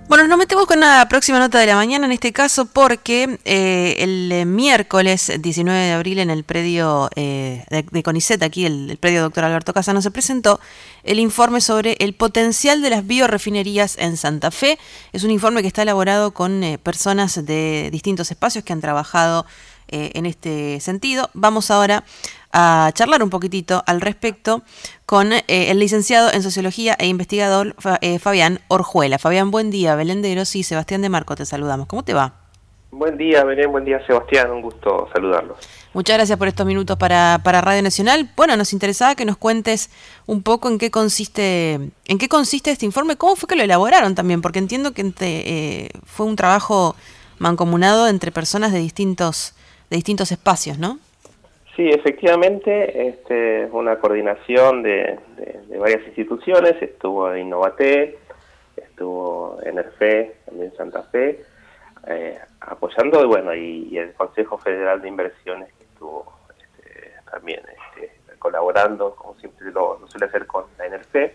Bueno, nos metemos con la próxima nota de la mañana, en este caso porque el miércoles 19 de abril en el predio de CONICET, aquí el predio Dr. Alberto Casano, se presentó el informe sobre el potencial de las biorefinerías en Santa Fe. Es un informe que está elaborado con personas de distintos espacios que han trabajado en este sentido. Vamos ahora a charlar un poquitito al respecto con el licenciado en Sociología e investigador Fabián Orjuela. Fabián, buen día. Belén de Eros y Sebastián de Marco te saludamos. ¿Cómo te va? Buen día, Belén. Buen día, Sebastián. Un gusto saludarlos. Muchas gracias por estos minutos para Radio Nacional. Bueno, nos interesaba que nos cuentes un poco en qué consiste este informe. ¿Cómo fue que lo elaboraron también? Porque entiendo que fue un trabajo mancomunado entre personas de distintos espacios, ¿no? Sí, efectivamente, una coordinación de varias instituciones. Estuvo Innovate, estuvo Enerfe, también Santa Fe, apoyando, y el Consejo Federal de Inversiones, que estuvo también colaborando, como siempre lo suele hacer con la Enerfe.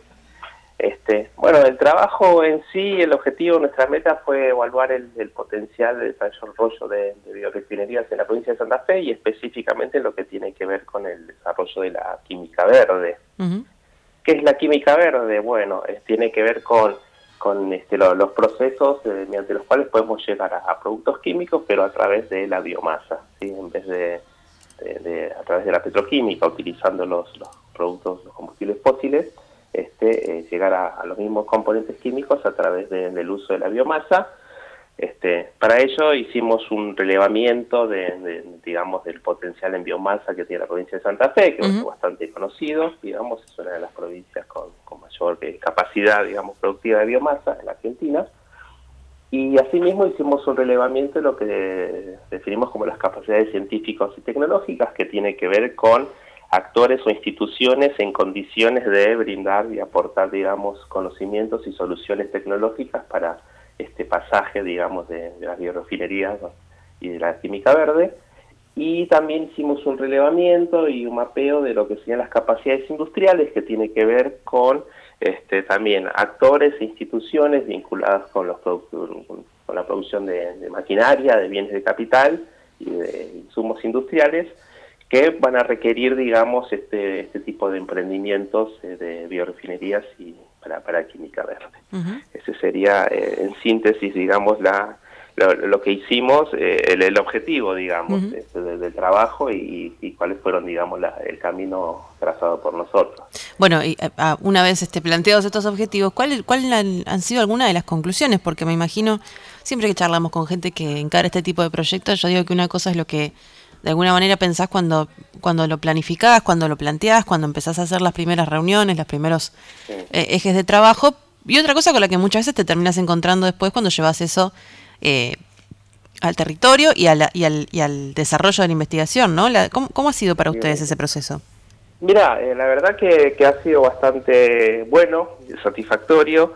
El trabajo en sí, el objetivo, nuestra meta fue evaluar el potencial de desarrollo de biorefinerías en la provincia de Santa Fe y específicamente lo que tiene que ver con el desarrollo de la química verde. Uh-huh. ¿Qué es la química verde? Bueno, tiene que ver con los procesos mediante los cuales podemos llegar a productos químicos, pero a través de la biomasa, ¿sí? En vez de a través de la petroquímica, utilizando los productos, los combustibles fósiles, llegar a los mismos componentes químicos a través del uso de la biomasa. Para ello hicimos un relevamiento del potencial en biomasa que tiene la provincia de Santa Fe, que es bastante conocido, es una de las provincias con mayor capacidad, productiva de biomasa en la Argentina. Y asimismo hicimos un relevamiento de lo que definimos como las capacidades científicas y tecnológicas, que tiene que ver con actores o instituciones en condiciones de brindar y aportar, conocimientos y soluciones tecnológicas para este pasaje, de las biorefinerías y de la química verde. Y también hicimos un relevamiento y un mapeo de lo que serían las capacidades industriales, que tiene que ver con también actores e instituciones vinculadas con con la producción de maquinaria, de bienes de capital y de insumos industriales, que van a requerir, este tipo de emprendimientos de biorefinerías y para química verde. Uh-huh. Ese sería, en síntesis, lo que hicimos, el objetivo, uh-huh, del trabajo y cuáles fueron, el camino trazado por nosotros. Bueno, y una vez planteados estos objetivos, ¿cuáles han sido algunas de las conclusiones? Porque me imagino, siempre que charlamos con gente que encara este tipo de proyectos, yo digo que una cosa es lo que de alguna manera pensás cuando lo planificás, cuando lo planteás, cuando empezás a hacer las primeras reuniones, los primeros ejes de trabajo, y otra cosa con la que muchas veces te terminas encontrando después cuando llevas eso al territorio y al desarrollo de la investigación, ¿no? ¿Cómo ha sido para ustedes ese proceso? Mira, la verdad que ha sido bastante bueno, satisfactorio.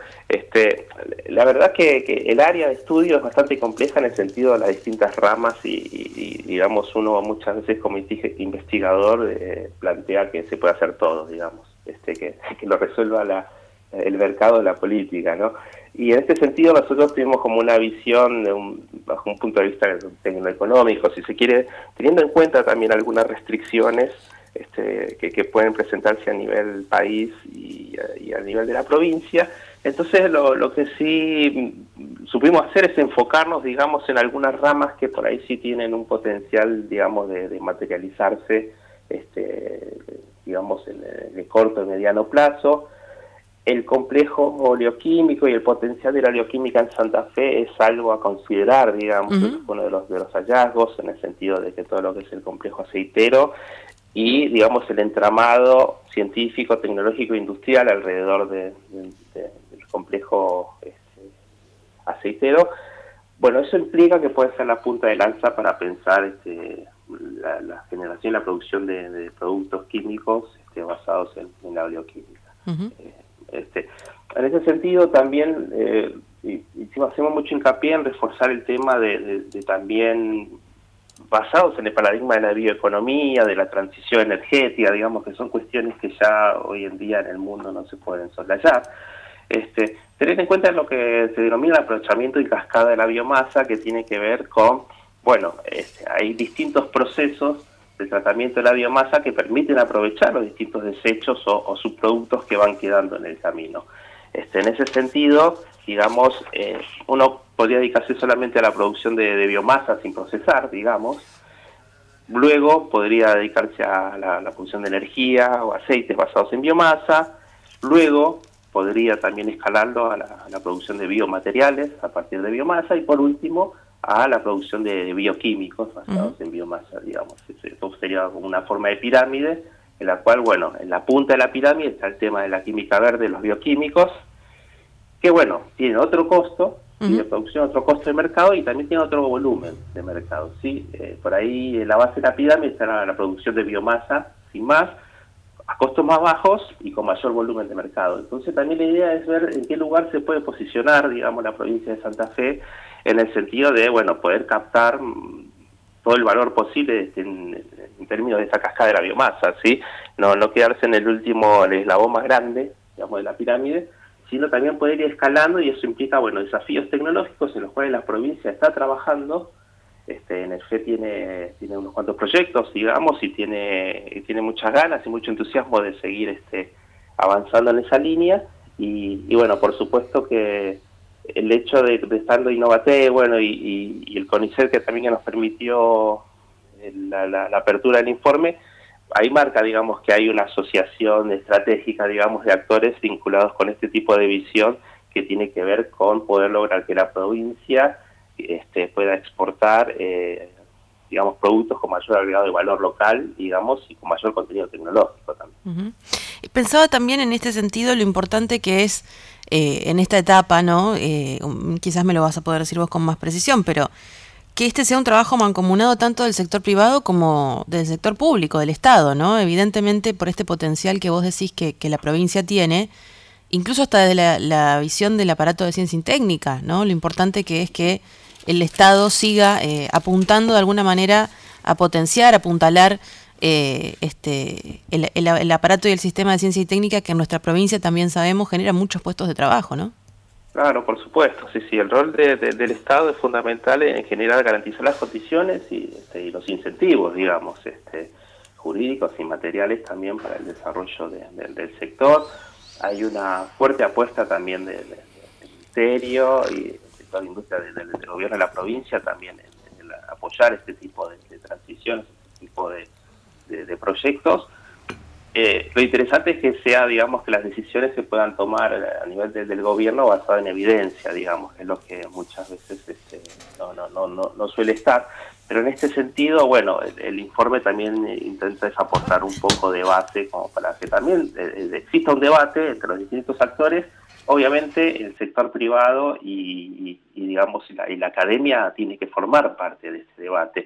La verdad que el área de estudio es bastante compleja en el sentido de las distintas ramas y uno muchas veces como investigador plantea que se puede hacer todo, que lo resuelva el mercado de la política, ¿no? Y en este sentido nosotros tuvimos como una visión bajo un punto de vista tecnoeconómico, si se quiere, teniendo en cuenta también algunas restricciones que pueden presentarse a nivel país y a nivel de la provincia. Entonces lo que sí supimos hacer es enfocarnos, en algunas ramas que por ahí sí tienen un potencial, de materializarse, en el corto y mediano plazo. El complejo oleoquímico y el potencial de la oleoquímica en Santa Fe es algo a considerar, uh-huh, es uno de los hallazgos, en el sentido de que todo lo que es el complejo aceitero y, el entramado científico, tecnológico e industrial alrededor del complejo aceitero. Bueno, eso implica que puede ser la punta de lanza para pensar la generación y la producción de productos químicos basados en la oleoquímica. Uh-huh. En ese sentido también hacemos mucho hincapié en reforzar el tema de también basados en el paradigma de la bioeconomía, de la transición energética, que son cuestiones que ya hoy en día en el mundo no se pueden soslayar. Tener en cuenta lo que se denomina el aprovechamiento y cascada de la biomasa, que tiene que ver con, hay distintos procesos de tratamiento de la biomasa que permiten aprovechar los distintos desechos o subproductos que van quedando en el camino. En ese sentido, digamos, uno podría dedicarse solamente a la producción de biomasa sin procesar, digamos. Luego podría dedicarse a la producción de energía o aceites basados en biomasa. Luego podría también escalarlo a la producción de biomateriales a partir de biomasa. Y por último, a la producción de bioquímicos basados en biomasa, digamos. Esto sería una forma de pirámide, en la cual, en la punta de la pirámide está el tema de la química verde, los bioquímicos, que tiene otro costo de producción, otro costo de mercado y también tiene otro volumen de mercado, ¿sí? Por ahí en la base de la pirámide está la producción de biomasa, sin más, a costos más bajos y con mayor volumen de mercado. Entonces también la idea es ver en qué lugar se puede posicionar, digamos, la provincia de Santa Fe, en el sentido de, poder captar todo el valor posible en términos de esa cascada de la biomasa, ¿sí? No quedarse en el eslabón más grande, digamos, de la pirámide, sino también poder ir escalando, y eso implica, desafíos tecnológicos en los cuales la provincia está trabajando. NRFE tiene unos cuantos proyectos, digamos, y tiene muchas ganas y mucho entusiasmo de seguir avanzando en esa línea, y por supuesto que el hecho de estando Innovate, y el CONICET, que también nos permitió la apertura del informe, ahí marca, digamos, que hay una asociación estratégica, digamos, de actores vinculados con este tipo de visión que tiene que ver con poder lograr que la provincia pueda exportar, digamos, productos con mayor agregado de valor local, digamos, y con mayor contenido tecnológico también. Pensaba también en este sentido lo importante que es en esta etapa, ¿no? Quizás me lo vas a poder decir vos con más precisión, pero que este sea un trabajo mancomunado tanto del sector privado como del sector público, del Estado, ¿no? Evidentemente por este potencial que vos decís que la provincia tiene, incluso hasta desde la visión del aparato de ciencia y técnica, ¿no? Lo importante que es que el Estado siga apuntando de alguna manera a potenciar, a apuntalar el aparato y el sistema de ciencia y técnica que en nuestra provincia también sabemos genera muchos puestos de trabajo, ¿no? Claro, por supuesto, sí, el rol del Estado es fundamental en general garantizar las condiciones y los incentivos, digamos, jurídicos y materiales también para el desarrollo del sector. Hay una fuerte apuesta también del Ministerio y del sector de industria del gobierno de la provincia también en apoyar este tipo de transiciones, este tipo de proyectos. Lo interesante es que sea, digamos, que las decisiones se puedan tomar a nivel del gobierno basado en evidencia, digamos, que es lo que muchas veces no suele estar. Pero en este sentido, el informe también intenta aportar un poco de base como para que también exista un debate entre los distintos actores. Obviamente el sector privado y digamos, y la academia tiene que formar parte de este debate.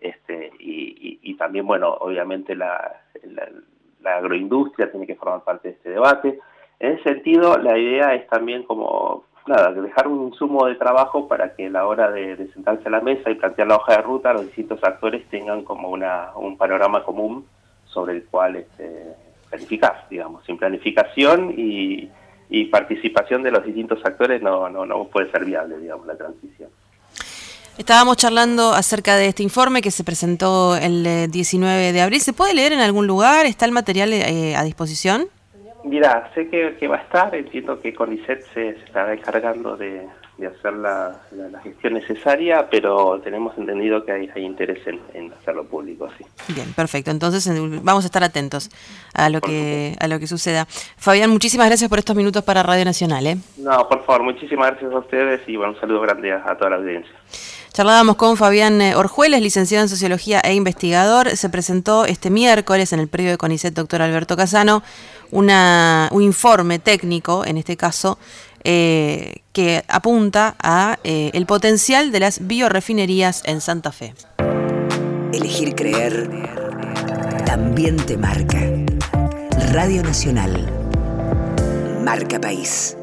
Y también, obviamente la agroindustria tiene que formar parte de este debate. En ese sentido, la idea es también dejar un insumo de trabajo para que a la hora de sentarse a la mesa y plantear la hoja de ruta, los distintos actores tengan como un panorama común sobre el cual planificar, digamos. Sin planificación y participación de los distintos actores no puede ser viable, digamos, la transición. Estábamos charlando acerca de este informe que se presentó el 19 de abril. ¿Se puede leer en algún lugar? ¿Está el material a disposición? Mirá, sé que va a estar. Entiendo que CONICET se estará encargando de hacer la gestión necesaria, pero tenemos entendido que hay interés en hacerlo público, sí. Bien, perfecto. Entonces vamos a estar atentos a lo que suceda. Fabián, muchísimas gracias por estos minutos para Radio Nacional. No, por favor, muchísimas gracias a ustedes y un saludo grande a toda la audiencia. Charlábamos con Fabián Orjueles, licenciado en Sociología e investigador. Se presentó este miércoles en el predio de CONICET Dr. Alberto Casano un informe técnico, en este caso, que apunta a el potencial de las biorefinerías en Santa Fe. Elegir creer también te marca. Radio Nacional. Marca País.